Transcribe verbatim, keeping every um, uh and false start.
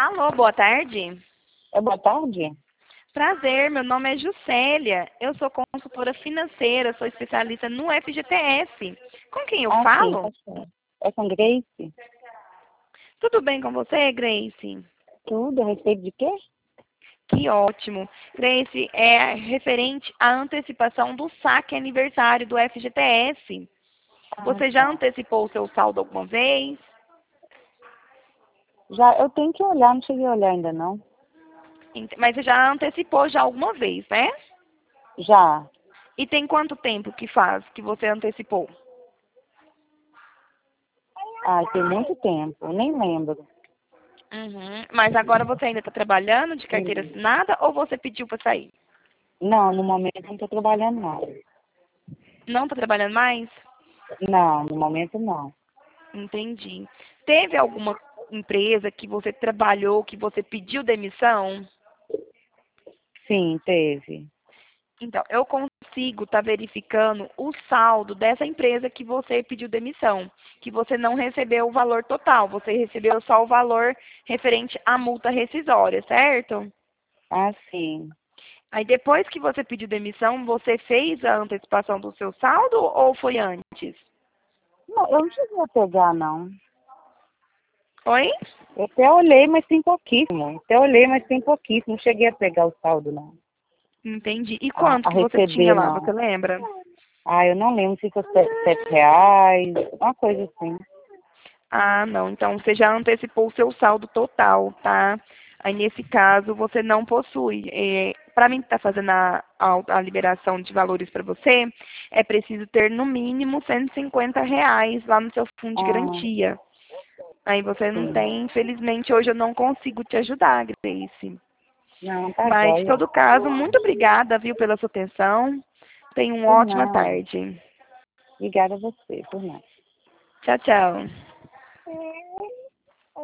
Alô, boa tarde. É boa tarde? Prazer, meu nome é Juscelia. Eu sou consultora financeira, sou especialista no F G T S. Com quem eu Ah, sim, tá falo? certo. É com Grace? Tudo bem com você, Grace? Tudo a respeito de quê? Que ótimo. Grace, é referente à antecipação do saque aniversário do F G T S. Ah, Você já tá. antecipou o seu saldo alguma vez? Já, eu tenho que olhar, não cheguei a olhar ainda não. Ent- Mas você já antecipou já alguma vez, né? Já. E tem quanto tempo que faz que você antecipou? Ah, tem muito tempo, eu nem lembro. Uhum. Mas agora você ainda está trabalhando de carteira Hum. assinada ou você pediu para sair? Não, no momento não estou trabalhando não. Não está trabalhando mais? Não, no momento não. Entendi. Teve alguma empresa que você trabalhou, que você pediu demissão? Sim, teve. Então, eu consigo estar verificando o saldo dessa empresa que você pediu demissão, que você não recebeu o valor total, você recebeu só o valor referente à multa rescisória, certo? Ah, sim. Aí depois que você pediu demissão, você fez a antecipação do seu saldo ou foi antes? Não, eu não cheguei a pegar não. Oi? Eu até olhei, mas tem pouquíssimo. Até olhei, mas tem pouquíssimo. Não cheguei a pegar o saldo não. Entendi. E A, quanto a que você tinha receber lá, você não. lembra? Ah, eu não lembro se foi sete, sete reais, uma coisa assim. Ah, não. Então você já antecipou o seu saldo total, tá? Aí nesse caso você não possui. É, para mim estar fazendo a, a, a liberação de valores para você, é preciso ter no mínimo cento e cinquenta reais lá no seu fundo de Ah, garantia. Aí você não sim. tem, infelizmente hoje eu não consigo te ajudar, Grace. Não, tá Mas, de jóia. todo caso, muito obrigada, viu, pela sua atenção. Tenha uma Por ótima nada. tarde. Obrigada a você, por nada. Tchau, tchau.